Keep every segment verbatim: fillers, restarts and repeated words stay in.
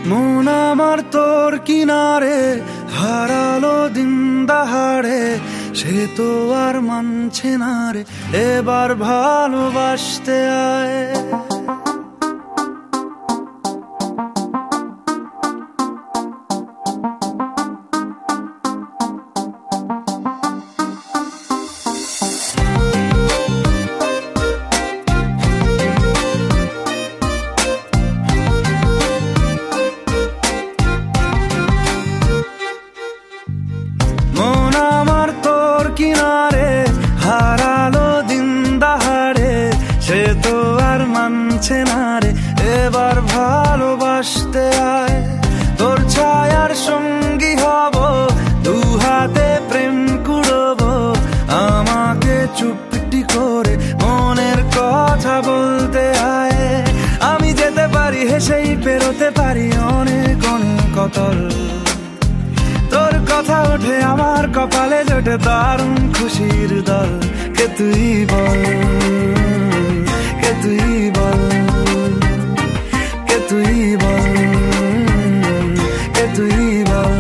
মন আমার তোর কিনারে হারালো দিন দাহাড়ে, সে তো আর মানছে না রে, এবার ভালোবাসতে আয়। মন আমার তোর কিনারে হারালো দিন দাহাড়ে, সে তো আর মানছে না রে, এবার ভালোবাসতে আয়। তোর ছায়ার সঙ্গী হব, দু হাতে প্রেম কুড়বো, আমাকে চুপটি করে মনের কথা বলতে আয়। আমি যেতে পারি হেসেই পেরোতে পারি অনেক অনেক অতল, তোর কথা ওঠে আমার কপালে জোটে দারুণ খুশির দল। কে তুই বল, কে তুই বল, কে তুই বল, কে তুই বল।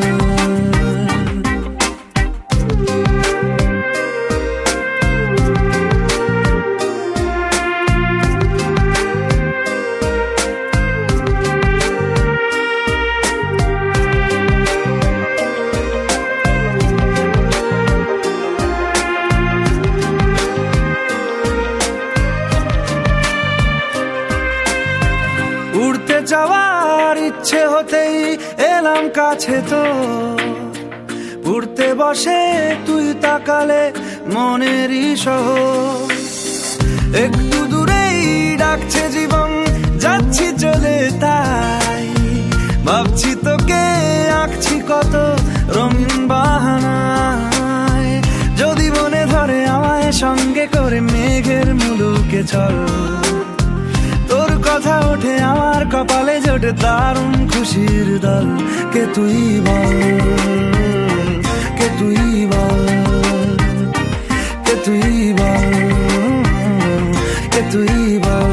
উড়তে যাওয়ার ইচ্ছে হতেই এলাম কাছে তো, উড়তে বসে তুই তাকালে মনেরই শহর। একটু দূরেই ডাকছে জীবন, যাচ্ছি চলে তাই ভাবছি তোকে আঁকছি কত রঙিন বাহানায়। যদি মনে ধরে আমায় সঙ্গে করে মেঘের মুলুকে চল, তোর কথা ওঠে আমার কপালে জোটে দারুণ খুশির দল। কে তুই বল, কে তুই বল, কে তুই বল, কে তুই বল।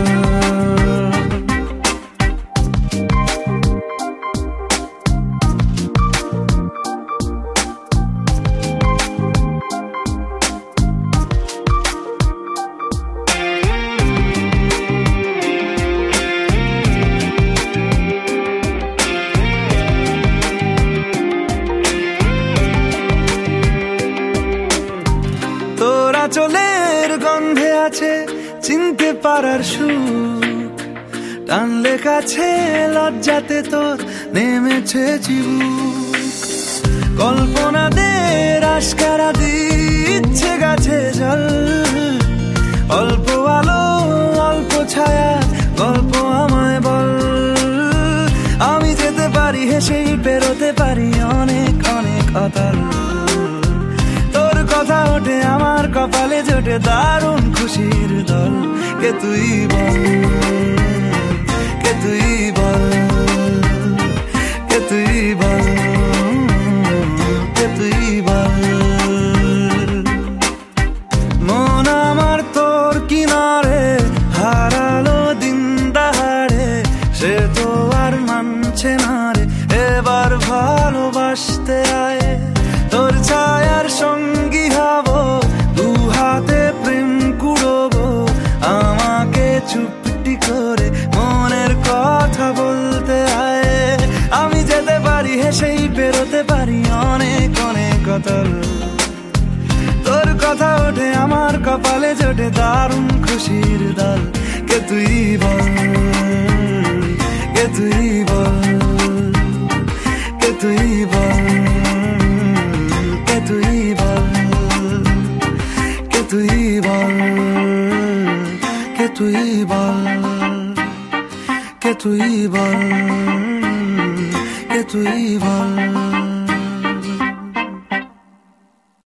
তোরা চলের গন্ধে আছে চিনতে পারার সুখ, টানলে কাছে লজ্জাতে তোর নেমেছে চিবুক। কল্পনাদের আশকারা দিচ্ছে গাছে জল, অল্প আলো অল্প ছায়া গল্প আমায় বল। আমি যেতে পারি হেসেই পেরোতে পারি অনেক অনেক অতল, তোর কথা ওঠে আমার কপালে জোটে দারুণ খুশির দল। কে তুই বল, কে তুই বল, কে তুই বল, কে তুই বল। মন আমার তোর কিনারে হারালো দিন দাহাড়ে, সে তো আর মানছে না রে, এবার ভালোবাসতে আয়। তোর ছায়ার সঙ্গী হব, দু হাতে প্রেম কুড়বো, আমাকে চুপটি করে মনের কথা বলতে আয়। আমি যেতে পারি হেসেই পেরোতে পারি অনেক অনেক অতল, তোর কথা ওঠে আমার কপালে জোটে দারুণ খুশির দল। কে তুই বল, কে তুই বল, কে তুই বল, কে তুই বল, কে তুই বল, কে তুই বল, কে তুই বল, কে তুই বল।